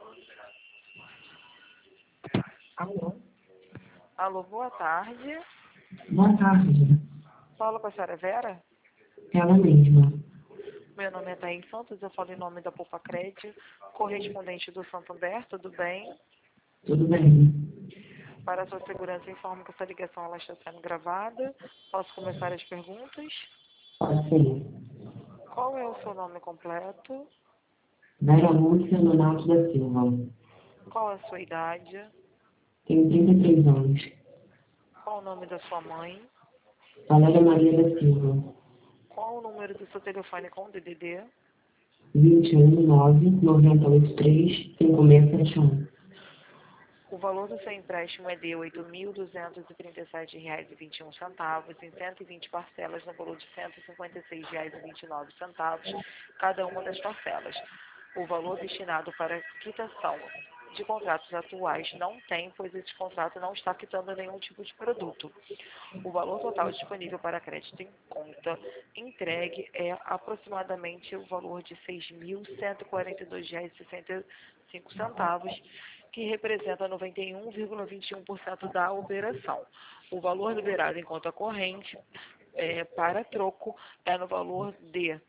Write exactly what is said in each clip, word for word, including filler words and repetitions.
Alô? Alô, boa tarde. Boa tarde. Falo com a senhora Vera? Ela mesma. Meu nome é Thaís Santos, eu falo em nome da Poupa Crédito, correspondente do Santander, tudo bem? Tudo bem? Para a sua segurança, informo que essa ligação ela está sendo gravada. Posso começar as perguntas? Pode ser. Qual é o seu nome completo? Vera Lúcia Donato da Silva. Qual é a sua idade? Tenho trinta e três anos. Qual o nome da sua mãe? Valéria Maria da Silva. Qual o número do seu telefone com D D D? vinte e um, nove, noventa e oito, três, cinco seis sete um. O valor do seu empréstimo é de oito mil duzentos e trinta e sete reais e vinte e um centavos, em cento e vinte parcelas no valor de cento e cinquenta e seis reais e vinte e nove centavos, cada uma das parcelas. O valor destinado para quitação de contratos atuais não tem, pois esse contrato não está quitando nenhum tipo de produto. O valor total disponível para crédito em conta entregue é aproximadamente o valor de seis mil cento e quarenta e dois reais e sessenta e cinco centavos, que representa noventa e um vírgula vinte e um por cento da operação. O valor liberado em conta corrente é, para troco é no valor de...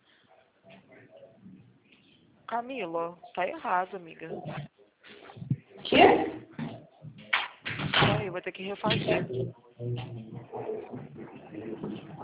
Camila, tá errado, amiga. Quê? Peraí, eu vou ter que refazer.